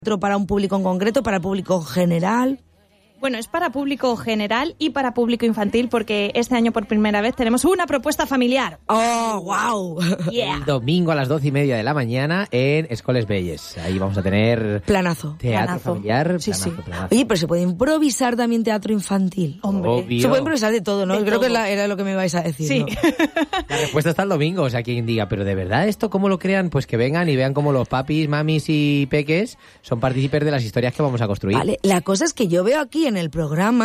para un público en concreto, para el público general? Bueno, es para público general y para público infantil porque este año por primera vez tenemos una propuesta familiar. ¡Oh, wow! Yeah. El domingo a las 12:30 de la mañana en Escoles Belles. Ahí vamos a tener Planazo. teatro familiar. Sí, planazo, sí. planazo. Oye, pero se puede improvisar también teatro infantil. Hombre. Obvio. Se puede improvisar de todo, ¿no? De Creo todo. que era lo que me ibais a decir, Sí. ¿no? La respuesta está el domingo, o sea, quien diga, pero de verdad esto cómo lo crean, pues que vengan y vean cómo los papis, mamis y peques son partícipes de las historias que vamos a construir. Vale, la cosa es que yo veo aquí en el programa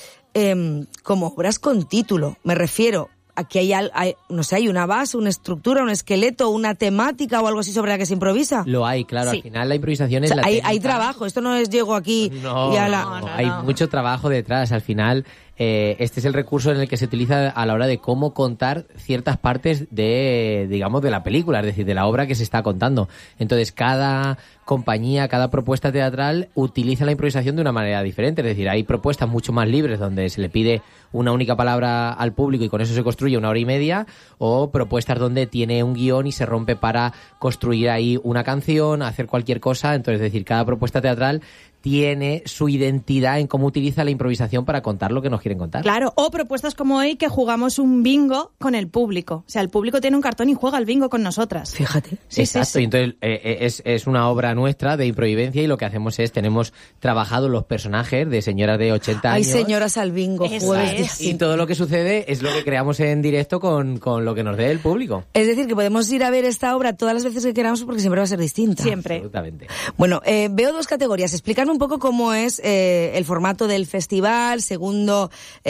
como obras con título. Me refiero a que hay, no sé, hay una base, una estructura, un esqueleto, una temática o algo así sobre la que se improvisa. Lo hay, claro, Sí. al final la improvisación O es sea, la hay técnica. trabajo, esto no es llego aquí No, y a la... no. hay mucho trabajo detrás. Al final, este es el recurso en el que se utiliza a la hora de cómo contar ciertas partes de, digamos, de la película, es decir, de la obra que se está contando. Entonces, cada compañía, cada propuesta teatral utiliza la improvisación de una manera diferente. Es decir, hay propuestas mucho más libres donde se le pide una única palabra al público y con eso se construye 1 hora y media, o propuestas donde tiene un guión y se rompe para construir ahí una canción, hacer cualquier cosa. Entonces, es decir, cada propuesta teatral tiene su identidad en cómo utiliza la improvisación para contar lo que nos quieren contar. Claro, o propuestas como hoy que jugamos un bingo con el público. O sea, el público tiene un cartón y juega al bingo con nosotras. Fíjate. Sí, Exacto, sí, sí. y entonces es una obra nuestra de improvidencia y lo que hacemos es, tenemos trabajado los personajes de señoras de 80 Hay años. señoras al bingo, Eso jueves es. distintos. Y todo lo que sucede es lo que creamos en directo con lo que nos dé el público. Es decir, que podemos ir a ver esta obra todas las veces que queramos porque siempre va a ser distinta. Siempre. Absolutamente. Bueno, veo 2 categorías. Explicarme un poco cómo es el formato del festival, segundo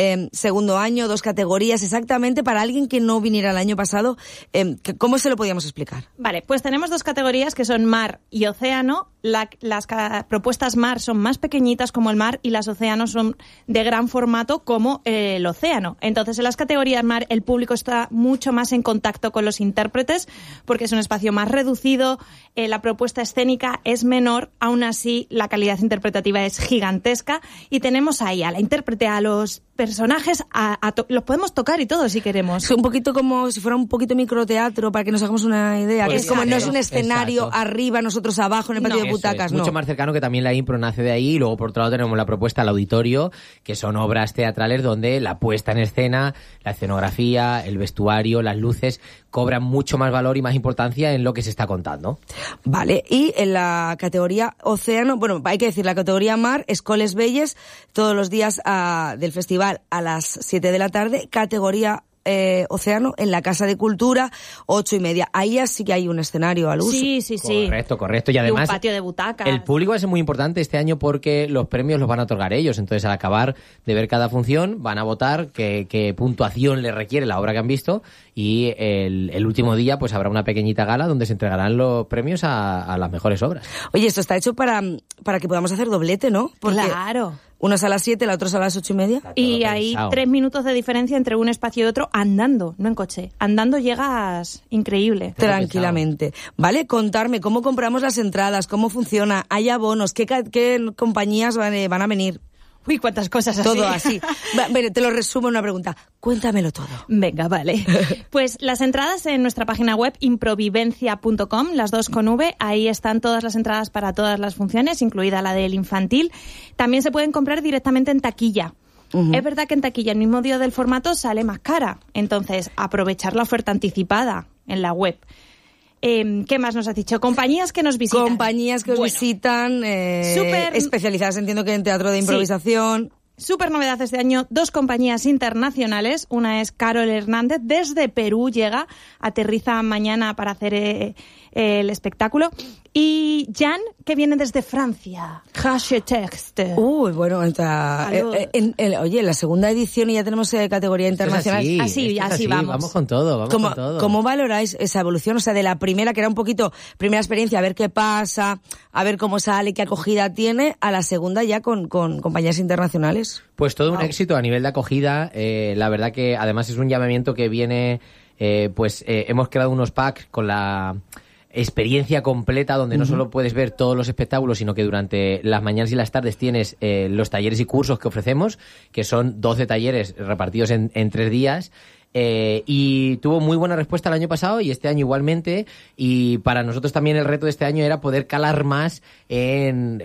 año, 2 categorías exactamente para alguien que no viniera el año pasado. ¿Cómo se lo podíamos explicar? Vale, pues tenemos 2 categorías que son mar y océano. Las propuestas mar son más pequeñitas como el mar y las océanos son de gran formato como el océano. Entonces, en las categorías mar el público está mucho más en contacto con los intérpretes porque es un espacio más reducido, la propuesta escénica es menor, aún así la calidad interpretativa es gigantesca y tenemos ahí a la intérprete, a los personajes, los podemos tocar y todo si queremos. Es un poquito como si fuera un poquito microteatro para que nos hagamos una idea. Que es como no es un escenario Exacto. arriba, nosotros abajo en el patio No. de Eso butacas, es, no. mucho más cercano, que también la impro nace de ahí, y luego por otro lado tenemos la propuesta al auditorio, que son obras teatrales donde la puesta en escena, la escenografía, el vestuario, las luces cobran mucho más valor y más importancia en lo que se está contando. Vale, y en la categoría océano, bueno, hay que decir, la categoría mar, Escoles Belles, todos los días del festival a las 7 de la tarde, categoría océano en la Casa de Cultura, 8:30. Ahí ya sí que hay un escenario al uso. Sí, sí, sí. Correcto. Y además, un patio de butacas. el público va a ser muy importante este año porque los premios los van a otorgar ellos. Entonces, al acabar de ver cada función, van a votar qué puntuación le requiere la obra que han visto, y el último día pues habrá una pequeñita gala donde se entregarán los premios a las mejores obras. Oye, esto está hecho para que podamos hacer doblete, ¿no? Porque Claro. uno es a las 7, la otra es a las 8:30. Está todo Y hay pensado. 3 minutos de diferencia entre un espacio y otro andando, no en coche. Andando llegas increíble. Tranquilamente. Vale, contarme cómo compramos las entradas, cómo funciona, hay abonos, qué compañías van a venir. Uy, cuántas cosas así. Todo así. Bueno, te lo resumo en una pregunta. Cuéntamelo todo. Venga, vale. Pues las entradas en nuestra página web improvivencia.com, las 2 con V, ahí están todas las entradas para todas las funciones, incluida la del infantil. También se pueden comprar directamente en taquilla. Es verdad que en taquilla el mismo día del formato sale más cara, entonces aprovechar la oferta anticipada en la web. ¿Qué más nos has dicho? Compañías que nos visitan. Compañías que os Bueno, visitan, súper- especializadas, entiendo que en teatro de improvisación. Súper novedad este año, 2 compañías internacionales. Una es Carol Hernández, desde Perú llega, aterriza mañana para hacer el espectáculo. Y Jan, que viene desde Francia. Hache Texte. Uy, bueno, está, Aló. oye, en la segunda edición y ya tenemos categoría internacional. Esto es Así, esto es así vamos. Vamos con todo, ¿Cómo valoráis esa evolución? O sea, de la primera, que era un poquito primera experiencia, a ver qué pasa, a ver cómo sale, qué acogida tiene, a la segunda ya con compañías internacionales. Pues todo un éxito a nivel de acogida. La verdad que además es un llamamiento que viene, hemos creado unos packs con la experiencia completa donde no solo puedes ver todos los espectáculos, sino que durante las mañanas y las tardes tienes los talleres y cursos que ofrecemos, que son 12 talleres repartidos en 3 días. Y tuvo muy buena respuesta el año pasado y este año igualmente, y para nosotros también el reto de este año era poder calar más en